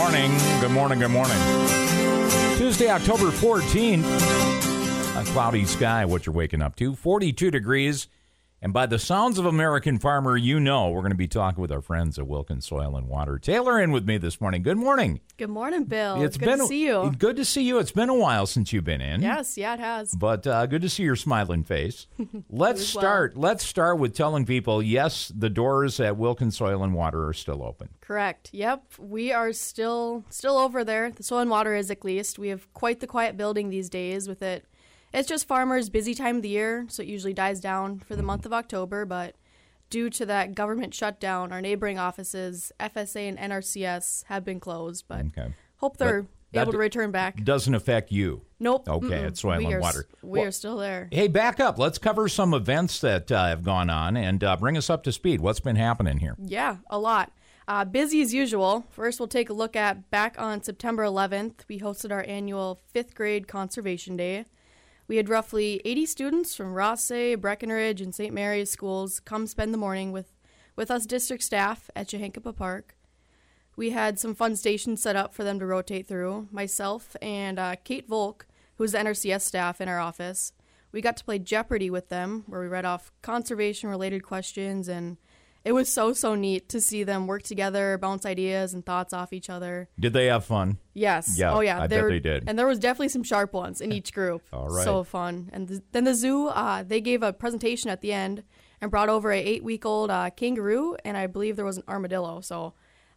morning. Good morning. Good morning. Tuesday, October 14th. A cloudy sky, what you're waking up to. 42 degrees. And by the sounds of American Farmer, you know we're going to be talking with our friends at Wilkins Soil and Water. Taylor in with me this morning. Good morning. Good morning, Bill. It's good to see you. Good to see you. It's been a while since you've been in. Yes, yeah, it has. But good to see your smiling face. Let's start with telling people, yes, the doors at Wilkins Soil and Water are still open. Correct. Yep, we are still over there. The Soil and Water is, at least. We have quite the quiet building these days with it. It's just farmers' busy time of the year, so it usually dies down for the month of October, but due to that government shutdown, our neighboring offices, FSA and NRCS, have been closed, but hope they're able to return back. Doesn't affect you? Nope. Okay, it's Soil and Water. We are still there. Hey, back up. Let's cover some events that have gone on and bring us up to speed. What's been happening here? Yeah, a lot. Busy as usual. First, we'll take a look at back on September 11th, we hosted our annual 5th grade Conservation Day. We had roughly 80 students from Rothsay, Breckenridge, and St. Mary's schools come spend the morning with us district staff at Chehankapaa Park. We had some fun stations set up for them to rotate through. Myself and Kate Volk, who's the NRCS staff in our office, we got to play Jeopardy with them, where we read off conservation-related questions, and it was so neat to see them work together, bounce ideas and thoughts off each other. Did they have fun? Yes. Yeah, oh, yeah. I bet they did. And there was definitely some sharp ones in each group. All right. So fun. And then the zoo, they gave a presentation at the end and brought over a 8-week-old kangaroo, and I believe there was an armadillo. So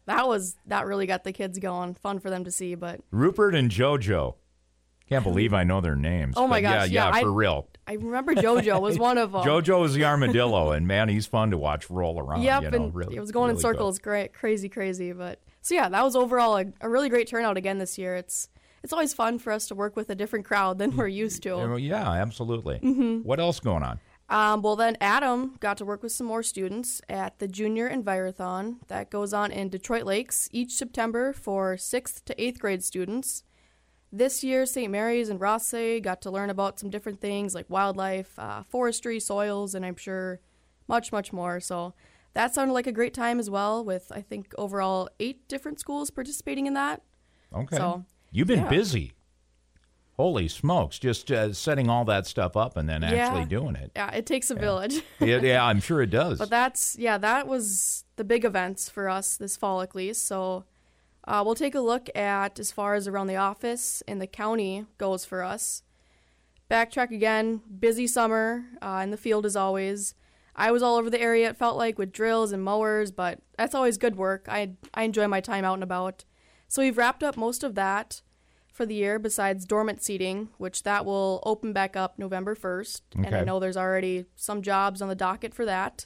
that really got the kids going. Fun for them to see. But Rupert and JoJo. Can't believe I know their names. Oh, my gosh. Yeah, for real. I remember JoJo was one of them. JoJo was the armadillo, and man, he's fun to watch roll around. Yep, and really, it was going really in circles, great, crazy. But so yeah, that was overall a really great turnout again this year. It's always fun for us to work with a different crowd than we're used to. Yeah, absolutely. Mm-hmm. What else going on? Well, then Adam got to work with some more students at the Junior Envirothon that goes on in Detroit Lakes each September for 6th to 8th grade students. This year, St. Mary's and Rothsay got to learn about some different things like wildlife, forestry, soils, and I'm sure much more. So that sounded like a great time as well with, I think, overall 8 different schools participating in that. Okay. So, you've been busy. Holy smokes, just setting all that stuff up and then actually doing it. Yeah, it takes a village. Yeah, I'm sure it does. But that was the big events for us this fall at least. So we'll take a look at as far as around the office and the county goes for us. Backtrack again, busy summer in the field as always. I was all over the area, it felt like, with drills and mowers, but that's always good work. I enjoy my time out and about. So we've wrapped up most of that for the year besides dormant seating, which that will open back up November 1st. Okay. And I know there's already some jobs on the docket for that.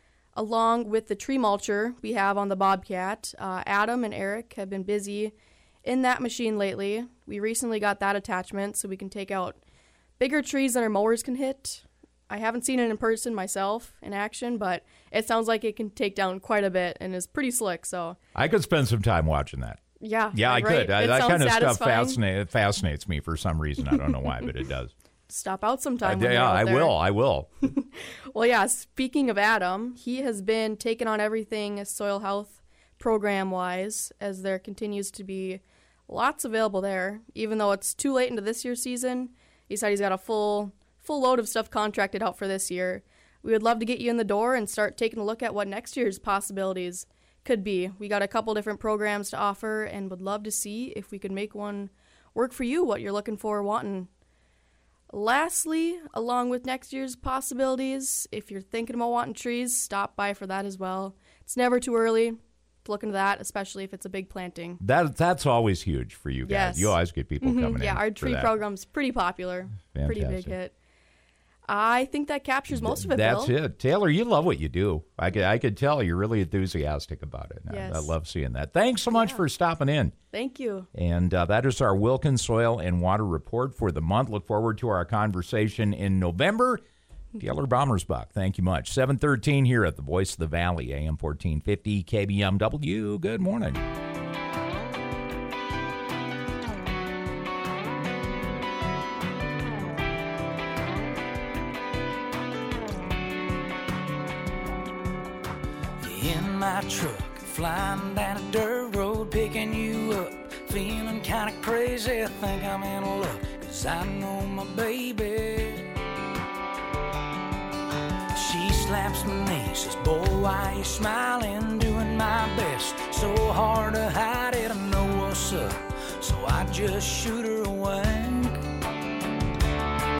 Along with the tree mulcher we have on the Bobcat, Adam and Eric have been busy in that machine lately. We recently got that attachment so we can take out bigger trees than our mowers can hit. I haven't seen it in person myself in action, but it sounds like it can take down quite a bit and is pretty slick. So I could spend some time watching that. Yeah, I could. That kind of satisfying. stuff fascinates me for some reason. I don't know why, but it does. Stop out sometime. I will. Well, yeah, speaking of Adam, he has been taking on everything soil health program-wise, as there continues to be lots available there. Even though it's too late into this year's season, he said he's got a full load of stuff contracted out for this year. We would love to get you in the door and start taking a look at what next year's possibilities could be. We got a couple different programs to offer and would love to see if we could make one work for you, what you're looking for, wanting. Lastly, along with next year's possibilities, if you're thinking about wanting trees, stop by for that as well. It's never too early to look into that, especially if it's a big planting. That's always huge for you guys. Yes. You always get people coming in. Yeah, our tree program's pretty popular. Fantastic. Pretty big hit. I think that captures most of it, That's Bill. it. Taylor, you love what you do. I could tell you're really enthusiastic about it. Yes. I love seeing that. Thanks so much for stopping in. Thank you. And that is our Wilkins Soil and Water Report for the month. Look forward to our conversation in November. Taylor Bommersbach, thank you much. 7:13 here at the Voice of the Valley, AM 1450 KBMW. Good morning. In my truck, flying down a dirt road, picking you up, feeling kinda crazy, think I'm in love, 'cause I know my baby. She slaps my knee, says, boy, why you smiling, doing my best, so hard to hide it, I know what's up, so I just shoot her